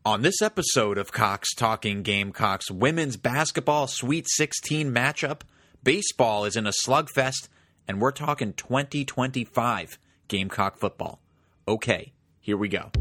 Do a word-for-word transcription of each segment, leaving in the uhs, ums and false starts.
On this episode of Cox Talking Gamecocks, women's basketball Sweet sixteen matchup, baseball is in a slugfest, and we're talking twenty twenty-five Gamecock football. Okay, here we go.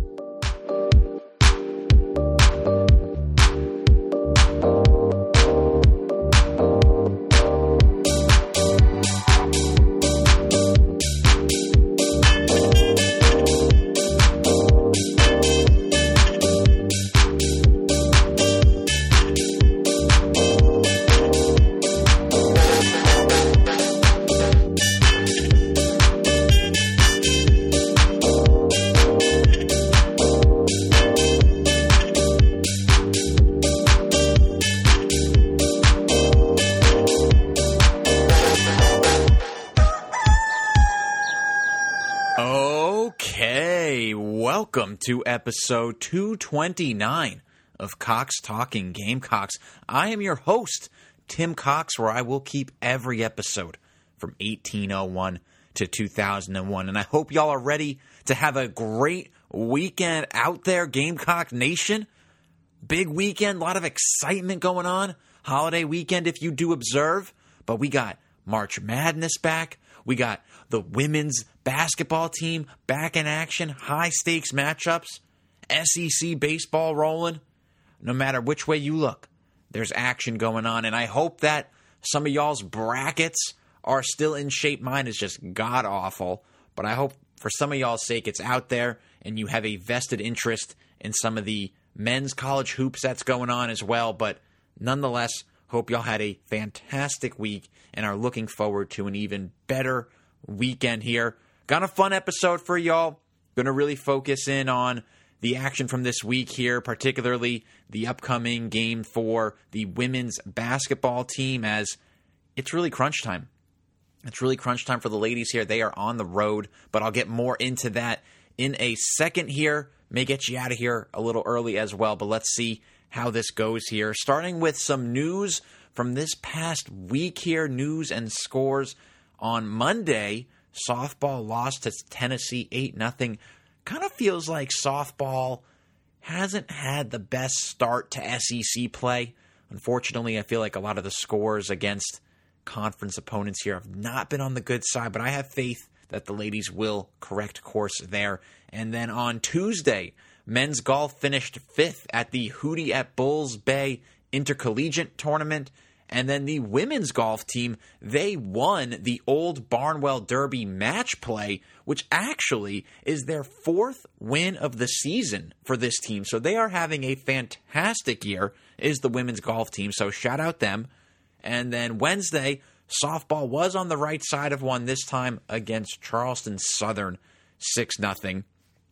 Okay, welcome to episode two twenty-nine of Cox Talking Gamecocks. I am your host, Tim Cox, where I will keep every episode from eighteen oh one to two thousand one. And I hope y'all are ready to have a great weekend out there, Gamecock Nation. Big weekend, a lot of excitement going on. Holiday weekend if you do observe. But we got March Madness back. We got the women's basketball team back in action, high-stakes matchups, S E C baseball rolling. No matter which way you look, there's action going on, and I hope that some of y'all's brackets are still in shape. Mine is just god-awful, but I hope for some of y'all's sake it's out there, and you have a vested interest in some of the men's college hoops that's going on as well, but nonetheless, hope y'all had a fantastic week and are looking forward to an even better weekend here. Got a fun episode for y'all. Going to really focus in on the action from this week here, particularly the upcoming game for the women's basketball team, as it's really crunch time. It's really crunch time for the ladies here. They are on the road, but I'll get more into that in a second here. May get you out of here a little early as well, but let's see how this goes here. Starting with some news from this past week here, news and scores. On Monday, softball lost to Tennessee eight nothing. Kind of feels like softball hasn't had the best start to S E C play. Unfortunately, I feel like a lot of the scores against conference opponents here have not been on the good side, but I have faith that the ladies will correct course there. And then on Tuesday, men's golf finished fifth at the Hootie at Bulls Bay Intercollegiate Tournament. And then the women's golf team, they won the Old Barnwell Derby match play, which actually is their fourth win of the season for this team. So they are having a fantastic year, is the women's golf team. So shout out them. And then Wednesday, softball was on the right side of one, this time against Charleston Southern, six nothing.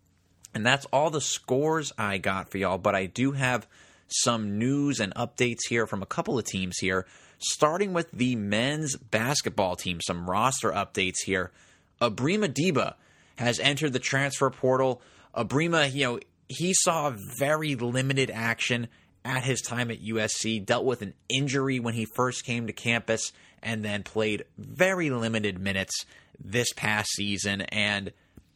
And that's all the scores I got for y'all, but I do have some news and updates here from a couple of teams here, starting with the men's basketball team. Some roster updates here. Abrima Deba has entered the transfer portal. Abrima, you know, he saw very limited action at his time at U S C, dealt with an injury when he first came to campus, and then played very limited minutes this past season, and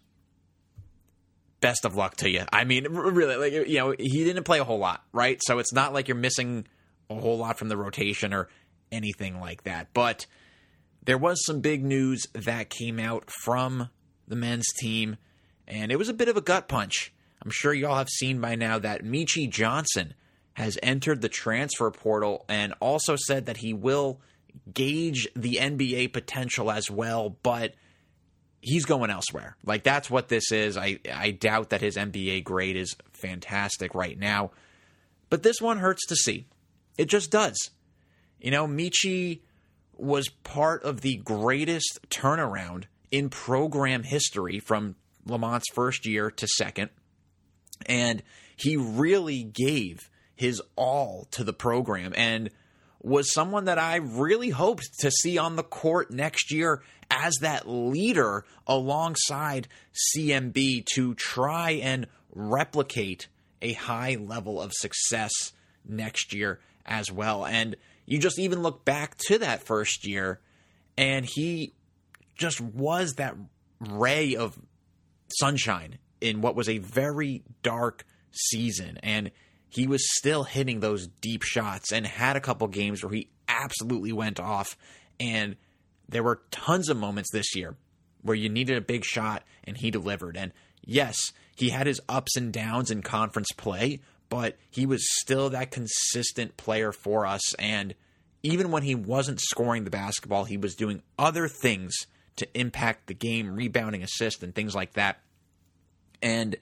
best of luck to you. I mean, really, like, you know, he didn't play a whole lot, right? So it's not like you're missing a whole lot from the rotation or anything like that. But there was some big news that came out from the men's team, and it was a bit of a gut punch. I'm sure y'all have seen by now that Meechie Johnson has entered the transfer portal and also said that he will gauge the N B A potential as well, but he's going elsewhere. Like, that's what this is. I, I doubt that his N B A grade is fantastic right now. But this one hurts to see. It just does. You know, Meechie was part of the greatest turnaround in program history from Lamont's first year to second. And he really gave his all to the program and was someone that I really hoped to see on the court next year as that leader alongside C M B to try and replicate a high level of success next year as well. And you just even look back to that first year, and he just was that ray of sunshine in what was a very dark season, and he was still hitting those deep shots and had a couple games where he absolutely went off. And there were tons of moments this year where you needed a big shot and he delivered. And yes, he had his ups and downs in conference play, but he was still that consistent player for us. And even when he wasn't scoring the basketball, he was doing other things to impact the game, rebounding, assist, and things like that. And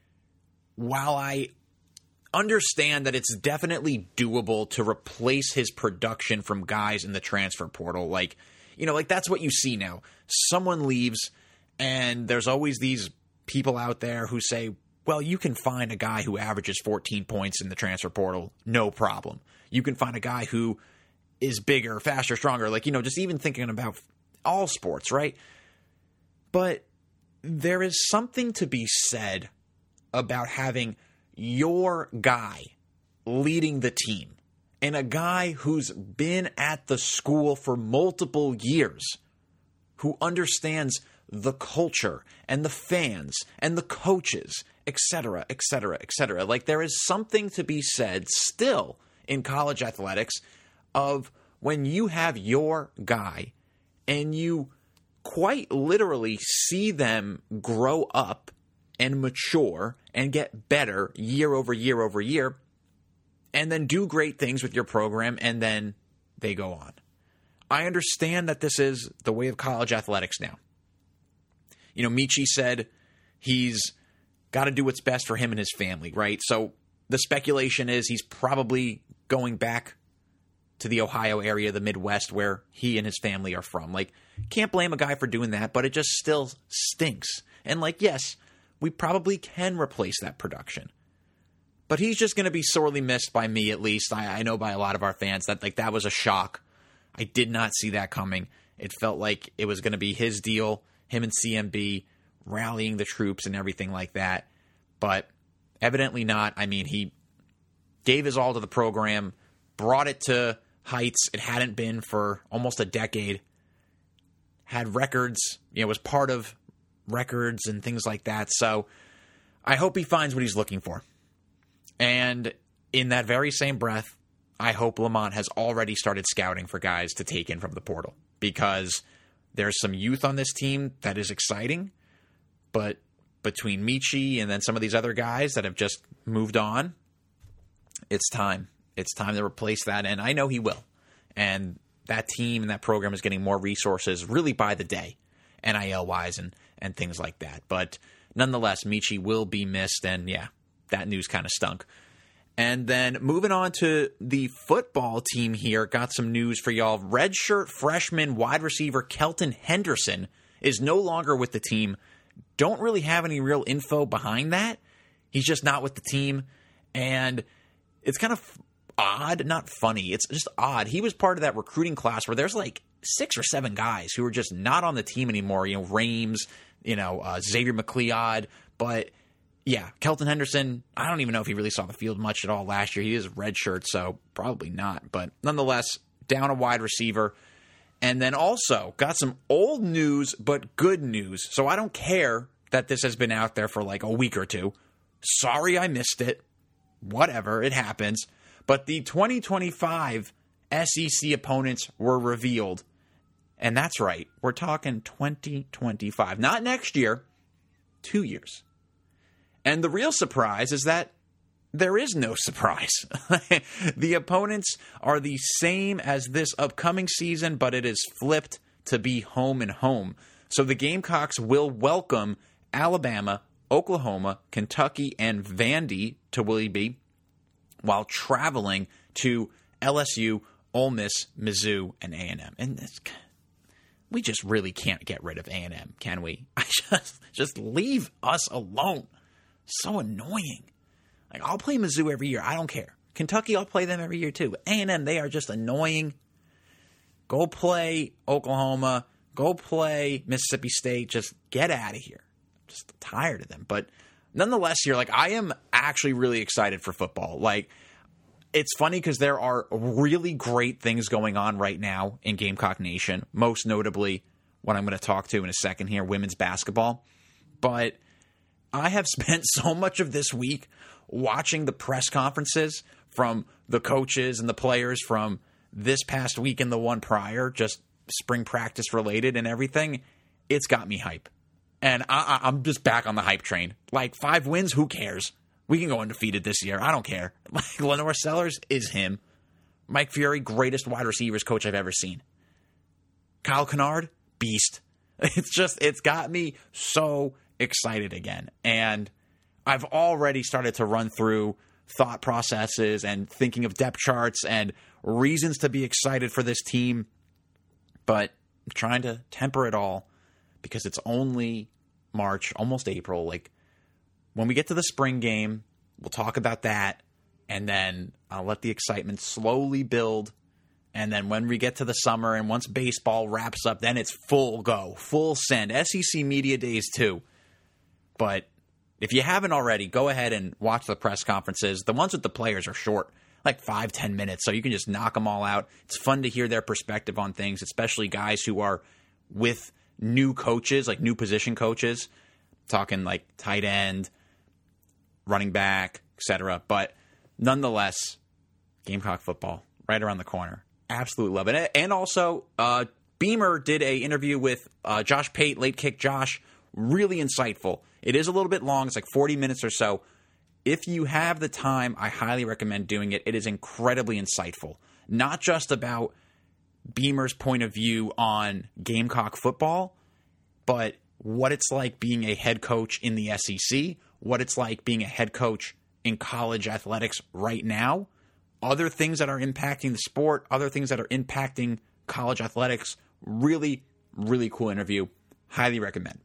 while I understand that it's definitely doable to replace his production from guys in the transfer portal, like, you know, like that's what you see now. Someone leaves, and there's always these people out there who say, well, you can find a guy who averages fourteen points in the transfer portal, no problem. You can find a guy who is bigger, faster, stronger, like, you know, just even thinking about all sports, right? But there is something to be said about having your guy leading the team, and a guy who's been at the school for multiple years, who understands the culture and the fans and the coaches, et cetera, et cetera, et cetera. Like, there is something to be said still in college athletics of when you have your guy and you quite literally see them grow up and mature and get better year over year over year, and then do great things with your program, and then they go on. I understand that this is the way of college athletics now. You know, Michi said he's got to do what's best for him and his family, right? So the speculation is he's probably going back to the Ohio area, the Midwest, where he and his family are from. Like, can't blame a guy for doing that, but it just still stinks. And like, yes, we probably can replace that production. But he's just going to be sorely missed by me, at least. I, I know by a lot of our fans that like that was a shock. I did not see that coming. It felt like it was going to be his deal, him and C M B rallying the troops and everything like that. But evidently not. I mean, he gave his all to the program, brought it to heights it hadn't been for almost a decade, had records, you know, was part of records and things like that. So I hope he finds what he's looking for. And in that very same breath, I hope Lamont has already started scouting for guys to take in from the portal, because there's some youth on this team that is exciting, but between Michi and then some of these other guys that have just moved on, it's time. It's time to replace that, and I know he will. And that team and that program is getting more resources really by the day, N I L-wise and, and things like that. But nonetheless, Michi will be missed, and yeah, that news kind of stunk. And then moving on to the football team here, got some news for y'all. Redshirt freshman wide receiver Kelton Henderson is no longer with the team. Don't really have any real info behind that. He's just not with the team. And it's kind of odd, not funny. It's just odd. He was part of that recruiting class where there's like six or seven guys who are just not on the team anymore. You know, Rames, you know, uh, Xavier McLeod. But yeah, Kelton Henderson, I don't even know if he really saw the field much at all last year. He is a redshirt, so probably not. But nonetheless, down a wide receiver. And then also got some old news, but good news. So I don't care that this has been out there for like a week or two. Sorry I missed it. Whatever, it happens. But the twenty twenty-five S E C opponents were revealed. And that's right, we're talking twenty twenty-five. Not next year, two years. And the real surprise is that there is no surprise. The opponents are the same as this upcoming season, but it is flipped to be home and home. So the Gamecocks will welcome Alabama, Oklahoma, Kentucky, and Vandy to Willie B, while traveling to L S U, Ole Miss, Mizzou, and A and M. And it's, we just really can't get rid of A and M, can we? I just just leave us alone. So annoying. Like, I'll play Mizzou every year. I don't care. Kentucky, I'll play them every year too. A and M, they are just annoying. Go play Oklahoma. Go play Mississippi State. Just get out of here. I'm just tired of them. But nonetheless here, like, I am actually really excited for football. Like, it's funny because there are really great things going on right now in Gamecock Nation. Most notably, what I'm going to talk to in a second here, women's basketball. But I have spent so much of this week watching the press conferences from the coaches and the players from this past week and the one prior, just spring practice related and everything, it's got me hype. And I, I, I'm just back on the hype train. Like, five wins, who cares? We can go undefeated this year. I don't care. Like, Lenore Sellers is him. Mike Fury, greatest wide receivers coach I've ever seen. Kyle Kennard, beast. It's just, it's got me so excited again. And I've already started to run through thought processes and thinking of depth charts and reasons to be excited for this team. But I'm trying to temper it all because it's only March, almost April. Like, when we get to the spring game, we'll talk about that. And then I'll let the excitement slowly build. And then when we get to the summer and once baseball wraps up, then it's full go, full send. S E C Media Days too. But if you haven't already, go ahead and watch the press conferences. The ones with the players are short, like five, ten minutes, so you can just knock them all out. It's fun to hear their perspective on things, especially guys who are with new coaches, like new position coaches, talking like tight end, running back, et cetera. But nonetheless, Gamecock football right around the corner. Absolutely love it. And also, uh, Beamer did a interview with uh, Josh Pate, Late Kick Josh. Really insightful. It is a little bit long. It's like forty minutes or so. If you have the time, I highly recommend doing it. It is incredibly insightful. Not just about Beamer's point of view on Gamecock football, but what it's like being a head coach in the S E C, what it's like being a head coach in college athletics right now, other things that are impacting the sport, other things that are impacting college athletics. Really, really cool interview. Highly recommend.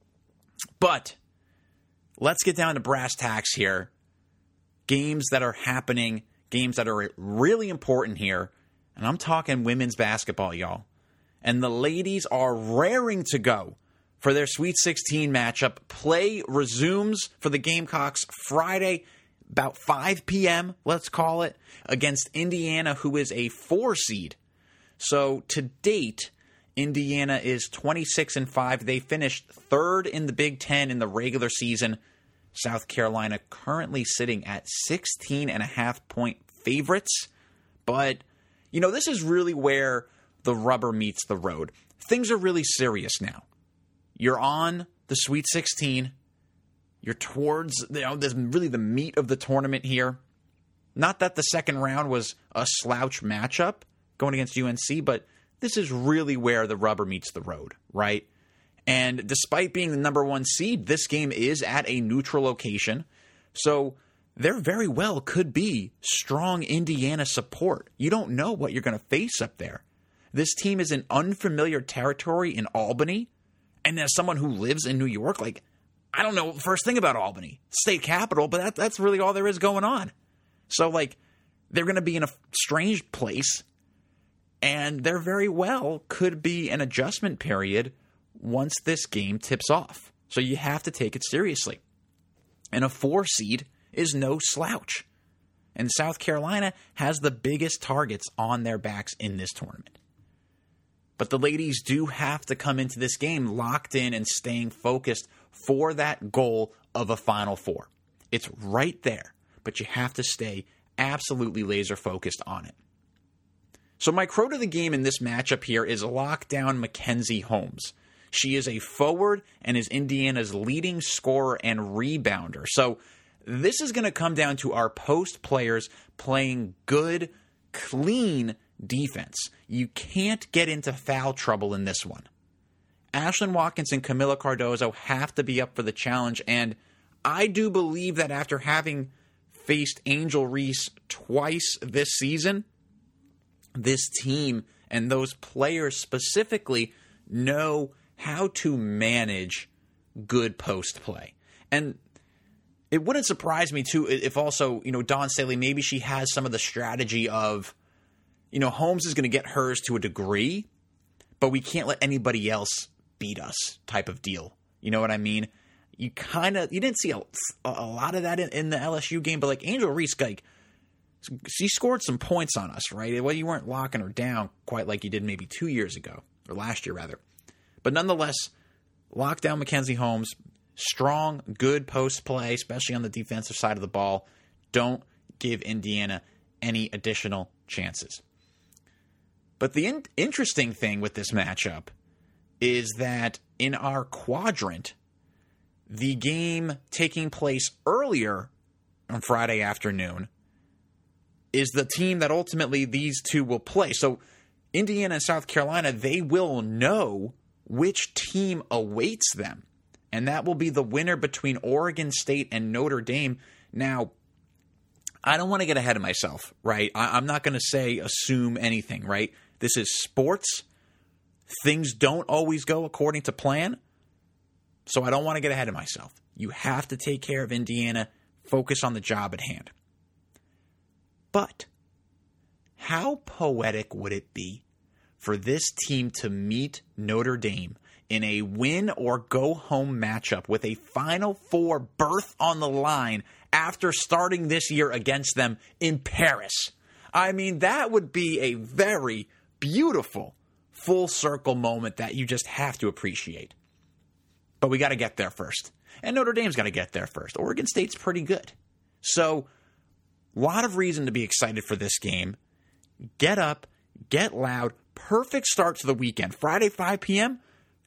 But let's get down to brass tacks here. Games that are happening, games that are really important here. And I'm talking women's basketball, y'all. And the ladies are raring to go for their Sweet sixteen matchup. Play resumes for the Gamecocks Friday, about five p.m., let's call it, against Indiana, who is a four seed. So to date, Indiana is twenty-six and five. They finished third in the Big Ten in the regular season. South Carolina currently sitting at sixteen and a half point favorites. But, you know, this is really where the rubber meets the road. Things are really serious now. You're on the Sweet sixteen. You're towards, you know, this really the meat of the tournament here. Not that the second round was a slouch matchup going against U N C, but this is really where the rubber meets the road, right? And despite being the number one seed, this game is at a neutral location. So there very well could be strong Indiana support. You don't know what you're going to face up there. This team is in unfamiliar territory in Albany. And as someone who lives in New York, like, I don't know the first thing about Albany, state capital, but that, that's really all there is going on. So, like, they're going to be in a strange place. And there very well could be an adjustment period once this game tips off. So you have to take it seriously. And a four seed is no slouch. And South Carolina has the biggest targets on their backs in this tournament. But the ladies do have to come into this game locked in and staying focused for that goal of a Final Four. It's right there, but you have to stay absolutely laser focused on it. So my crow to the game in this matchup here is lockdown Mackenzie Holmes. She is a forward and is Indiana's leading scorer and rebounder. So this is going to come down to our post players playing good, clean defense. You can't get into foul trouble in this one. Ashlyn Watkins and Camila Cardozo have to be up for the challenge, and I do believe that after having faced Angel Reese twice this season, this team and those players specifically know how to manage good post play. And it wouldn't surprise me, too, if also, you know, Dawn Staley, maybe she has some of the strategy of, you know, Holmes is going to get hers to a degree, but we can't let anybody else beat us type of deal. You know what I mean? You kind of, you didn't see a, a lot of that in, in the L S U game, but like Angel Reese, like, she scored some points on us, right? Well, you weren't locking her down quite like you did maybe two years ago, or last year rather. But nonetheless, lock down Mackenzie Holmes, strong, good post play, especially on the defensive side of the ball. Don't give Indiana any additional chances. But the in- interesting thing with this matchup is that in our quadrant, the game taking place earlier on Friday afternoon is the team that ultimately these two will play. So Indiana and South Carolina, they will know which team awaits them. And that will be the winner between Oregon State and Notre Dame. Now, I don't want to get ahead of myself, right? I- I'm not going to say assume anything, right? This is sports. Things don't always go according to plan. So I don't want to get ahead of myself. You have to take care of Indiana. Focus on the job at hand. But how poetic would it be for this team to meet Notre Dame in a win-or-go-home matchup with a Final Four berth on the line after starting this year against them in Paris? I mean, that would be a very beautiful full-circle moment that you just have to appreciate. But we got to get there first. And Notre Dame's got to get there first. Oregon State's pretty good. So, a lot of reason to be excited for this game. Get up, get loud, perfect start to the weekend. Friday, five p.m.,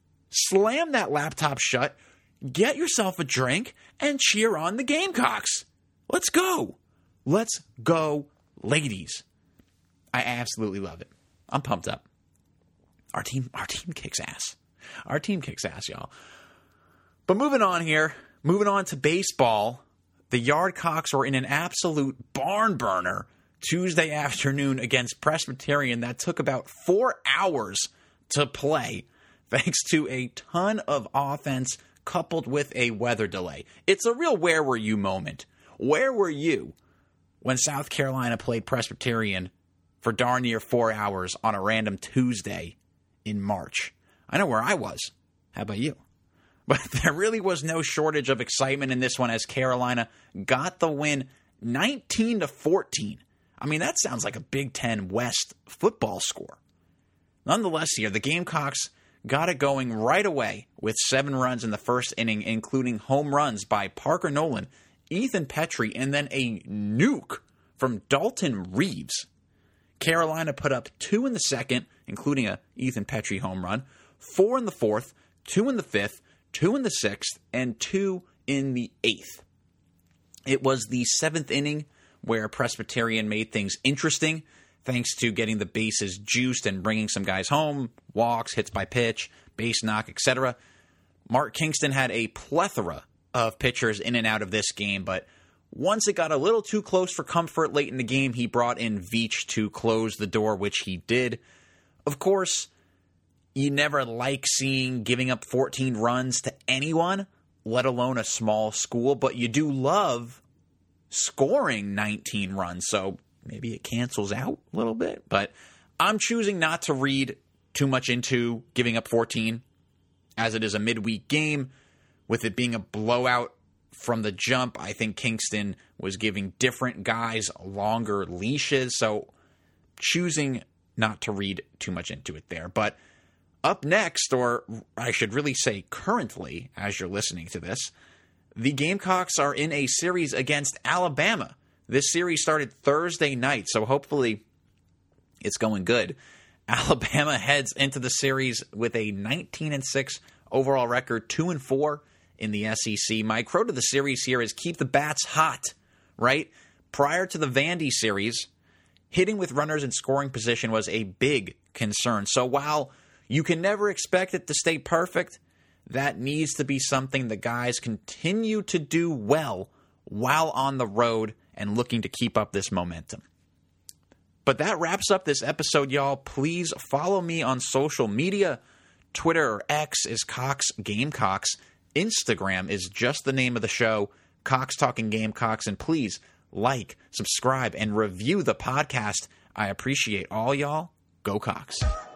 slam that laptop shut, get yourself a drink, and cheer on the Gamecocks. Let's go. Let's go, ladies. I absolutely love it. I'm pumped up. Our team, our team kicks ass. Our team kicks ass, y'all. But moving on here, moving on to baseball, the Yardcocks were in an absolute barn burner Tuesday afternoon against Presbyterian that took about four hours to play, thanks to a ton of offense coupled with a weather delay. It's a real where were you moment. Where were you when South Carolina played Presbyterian for darn near four hours on a random Tuesday in March? I know where I was. How about you? But there really was no shortage of excitement in this one as Carolina got the win nineteen to fourteen. I mean, that sounds like a Big Ten West football score. Nonetheless here, the Gamecocks got it going right away with seven runs in the first inning, including home runs by Parker Nolan, Ethan Petrie, and then a nuke from Dalton Reeves. Carolina put up two in the second, including a Ethan Petrie home run, four in the fourth, two in the fifth, two in the sixth, and two in the eighth. It was the seventh inning where Presbyterian made things interesting, thanks to getting the bases juiced and bringing some guys home, walks, hits by pitch, base knock, et cetera. Mark Kingston had a plethora of pitchers in and out of this game, but once it got a little too close for comfort late in the game, he brought in Veach to close the door, which he did. Of course, you never like seeing giving up fourteen runs to anyone, let alone a small school, but you do love scoring nineteen runs, so maybe it cancels out a little bit. But I'm choosing not to read too much into giving up fourteen, as it is a midweek game. With it being a blowout from the jump, I think Kingston was giving different guys longer leashes, so choosing not to read too much into it there. But up next, or I should really say currently, as you're listening to this, the Gamecocks are in a series against Alabama. This series started Thursday night, so hopefully it's going good. Alabama heads into the series with a nineteen and six overall record, two and four in the S E C. My crow to the series here is keep the bats hot, right? Prior to the Vandy series, hitting with runners in scoring position was a big concern. So while you can never expect it to stay perfect, that needs to be something the guys continue to do well while on the road and looking to keep up this momentum. But that wraps up this episode, y'all. Please follow me on social media. Twitter or X is Cox Gamecocks. Instagram is just the name of the show, Cox Talking Gamecocks. And please like, subscribe, and review the podcast. I appreciate all y'all. Go Cox.